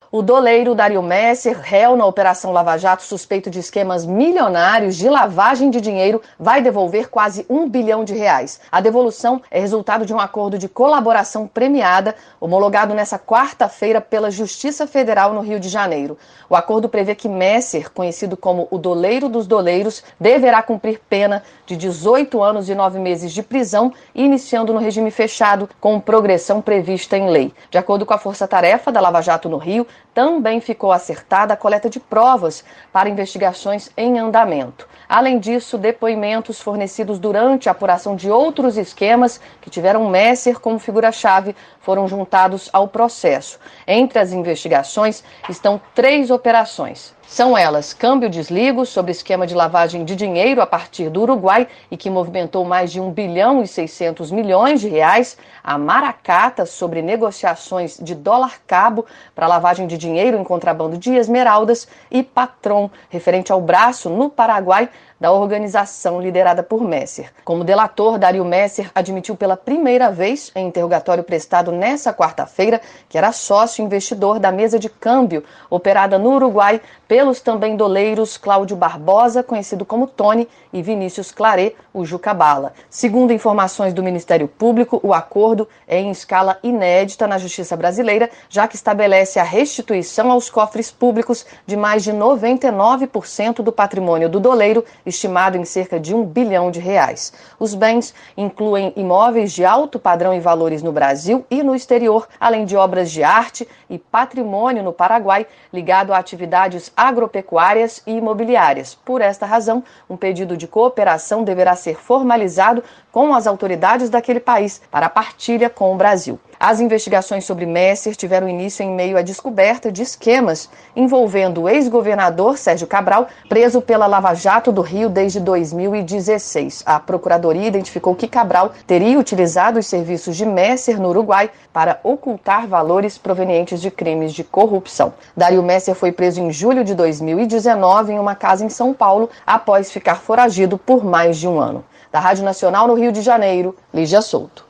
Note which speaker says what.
Speaker 1: O doleiro Dario Messer, réu na Operação Lava Jato, suspeito de esquemas milionários de lavagem de dinheiro, vai devolver quase R$1 bilhão. A devolução é resultado de um acordo de colaboração premiada, homologado nesta quarta-feira pela Justiça Federal no Rio de Janeiro. O acordo prevê que Messer, conhecido como o doleiro dos doleiros, deverá cumprir pena de 18 anos e 9 meses de prisão, iniciando no regime fechado, com progressão prevista em lei. De acordo com a Força Tarefa da Lava Jato no Rio, também ficou acertada a coleta de provas para investigações em andamento. Além disso, depoimentos fornecidos durante a apuração de outros esquemas que tiveram Messer como figura-chave foram juntados ao processo. Entre as investigações estão 3 operações. São elas: câmbio-desligo sobre esquema de lavagem de dinheiro a partir do Uruguai e que movimentou mais de R$1 bilhão e 600 milhões, a Maracata sobre negociações de dólar-cabo para lavagem de dinheiro em contrabando de esmeraldas e Patron, referente ao braço no Paraguai da organização liderada por Messer. Como delator, Dario Messer admitiu pela primeira vez, em interrogatório prestado nesta quarta-feira, que era sócio investidor da mesa de câmbio operada no Uruguai pelos também doleiros Cláudio Barbosa, conhecido como Tony, e Vinícius Claret, o Juca Bala. Segundo informações do Ministério Público, o acordo é em escala inédita na Justiça brasileira, já que estabelece a restituição aos cofres públicos de mais de 99% do patrimônio do doleiro, estimado em cerca de R$1 bilhão. Os bens incluem imóveis de alto padrão e valores no Brasil e no exterior, além de obras de arte e patrimônio no Paraguai, ligado a atividades agropecuárias e imobiliárias. Por esta razão, um pedido de cooperação deverá ser formalizado com as autoridades daquele país para a partilha com o Brasil. As investigações sobre Messer tiveram início em meio à descoberta de esquemas envolvendo o ex-governador Sérgio Cabral, preso pela Lava Jato do Rio desde 2016. A Procuradoria identificou que Cabral teria utilizado os serviços de Messer no Uruguai para ocultar valores provenientes de crimes de corrupção. Dario Messer foi preso em julho de 2019 em uma casa em São Paulo, após ficar foragido por mais de um ano. Da Rádio Nacional no Rio de Janeiro, Lígia Souto.